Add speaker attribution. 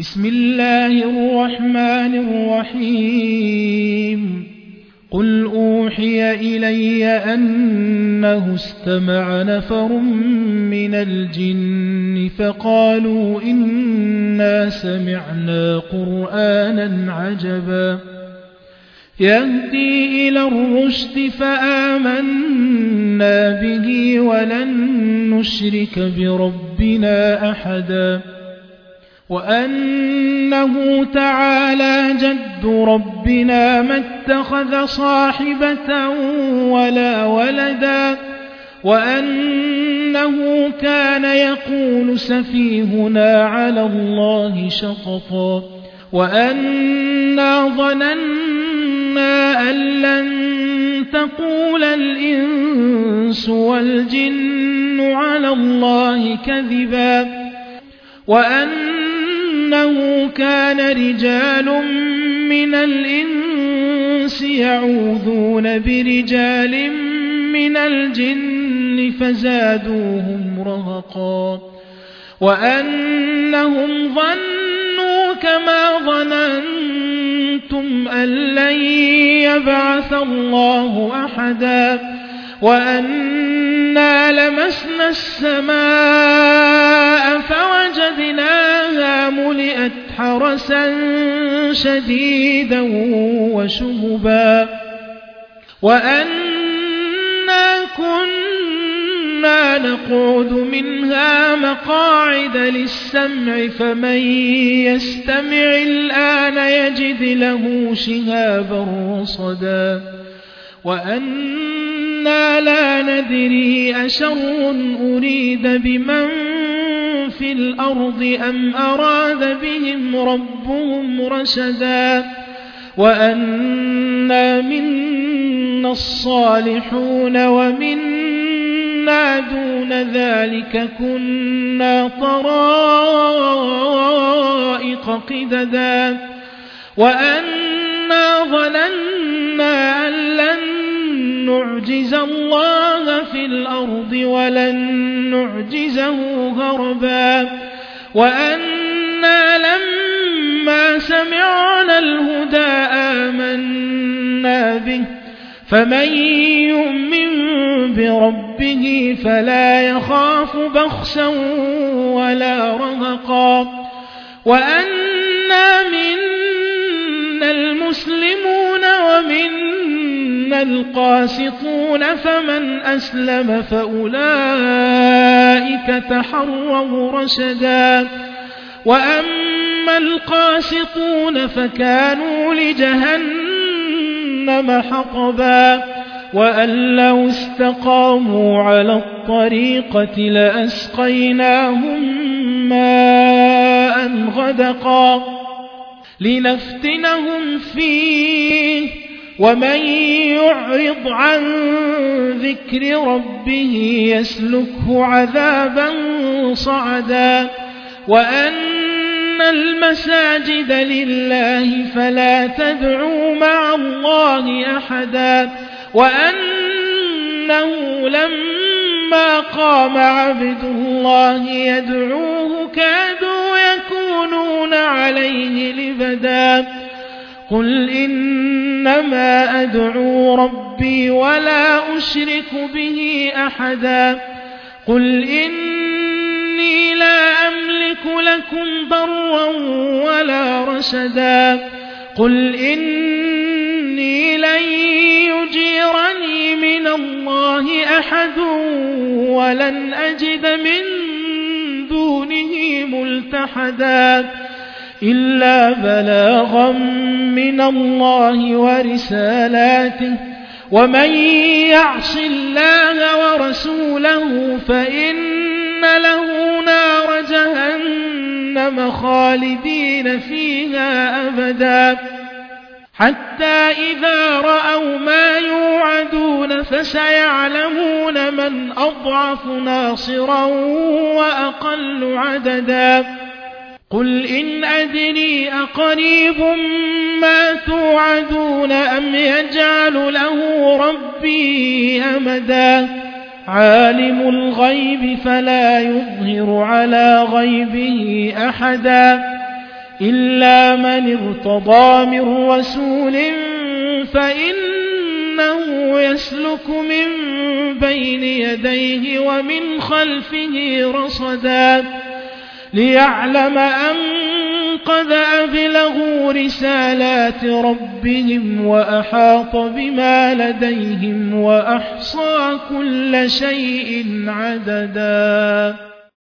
Speaker 1: بسم الله الرحمن الرحيم قل أوحي إلي أنه استمع نفر من الجن فقالوا إنا سمعنا قرآنا عجبا يهدي إلى الرشد فآمنا به ولن نشرك بربنا أحدا وأنه تعالى جد ربنا ما اتخذ صاحبة ولا ولدا وأنه كان يقول سفيهنا على الله شططا وأنا ظننا أن لن تقول الإنس والجن على الله كذبا وأنه كان رجال من الإنس يعوذون برجال من الجن فزادوهم رهقا وأنهم ظنوا كما ظننتم أن لن يبعث الله أحدا وأنا لمسنا السماء فوجدناها ملئت حرسا شديدا وشهبا وأنا كنا نقعد منها مقاعد للسمع فمن يستمع الآن يجد له شهابا رصدا وأنا لا ندري أشر أريد بمن في الأرض أم أراد بهم ربهم رشدا وأنا منا الصالحون ومنا دون ذلك كنا طرائق قددا وأنا ظننا أن لن نعجز الله في الأرض ولن نعجزه هربا وأنا لما سمعنا الهدى آمنا به فمن يؤمن بربه فلا يخاف بخسا ولا رهقا وأنا منا المسلمون ومنا القاسطون فمن أسلم فأولئك تحروا رشدا وأما القاسطون فكانوا لجهنم حطبا وأن لو استقاموا على الطريقة لأسقيناهم ماء غدقا لنفتنهم فيه ومن يعرض عن ذكر ربه يسلكه عذابا صعدا وأن المساجد لله فلا تدعوا مع الله أحدا وأنه لما قام عبد الله يدعوه كادوا يكونون عليه لبدا قل إنما أدعو ربي ولا أشرك به أحدا قل إني لا أملك لكم ضرا ولا رشدا قل إني لن يجيرني من الله أحد ولن أجد من دونه ملتحدا إلا بلاغا من الله ورسالاته ومن يعص الله ورسوله فإن له نار جهنم خالدين فيها أبدا حتى إذا رأوا ما يوعدون فسيعلمون من أضعف ناصرا وأقل عددا قل إن أدري أقريب ما توعدون أم يجعل له ربي أمدا عالم الغيب فلا يظهر على غيبه أحدا إلا من ارتضى من رسول فإنه يسلك من بين يديه ومن خلفه رصدا ليعلم أن قد أبلغوا رسالات ربهم وأحاط بما لديهم وأحصى كل شيء عددا.